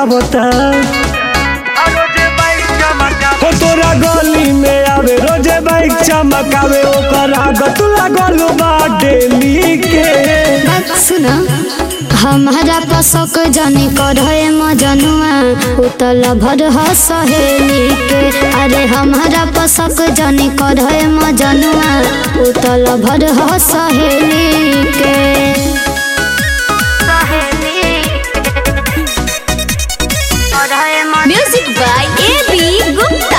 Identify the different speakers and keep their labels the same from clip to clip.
Speaker 1: चमकावता हो तोरा गली में आवे रोजे बाइक चमकावे ओकर आदत लागल बा डेली के।
Speaker 2: सुना हमारा पसक जानी करहे मजनुआ उतल भर सहेली के। अरे हमारा पसक जानी करहे मजनुआ उतल भर सहेली के। Music by A B. गुप्ता।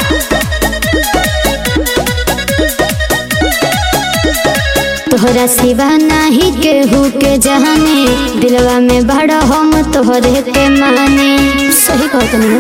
Speaker 2: तोहरा सिवा नाही केहू के जहानी दिलवा में बड़ा हम तोहरे के माने। सही कहत नहीं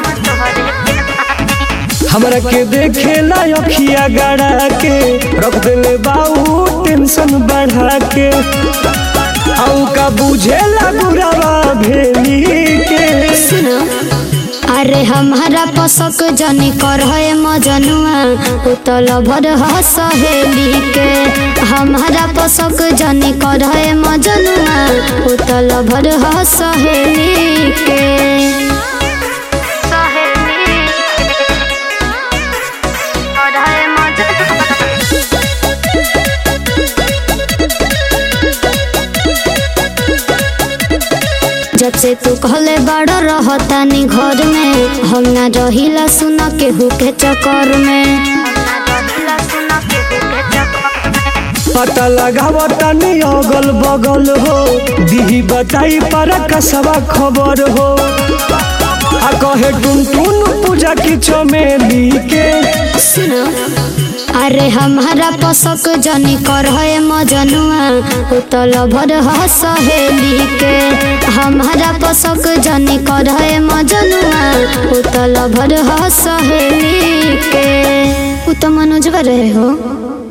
Speaker 1: हमरा के देखे ला अखिया गड़ा के रख देले बाऊ टेंशन बढ़ा के आऊ का बुझे ला बुरावा भेली के।
Speaker 2: सुनो अरे हमारा पसक जनी करहे मजनुआ उतल भर सहेली के। हमारा पसक जनी करहे मजनुआ उतल भर सहेली के। जब से तू कहले बड़ा रहतानी घर में हम ना रहिला सुना केहू के चक्कर में।
Speaker 1: पता लगावतानी अगल बगल हो दीही बताई पर कसवा खबर हो आ कहे टुन टुन पूजा की चमेली के।
Speaker 2: सुनो अरे हमारा पसक जनी करहे मजनुआ उतल भर सहेली के। हमारा पसक जनी करहे मजनुआ उतल भर सहेली के। उ तो मनोजवा रहे हो।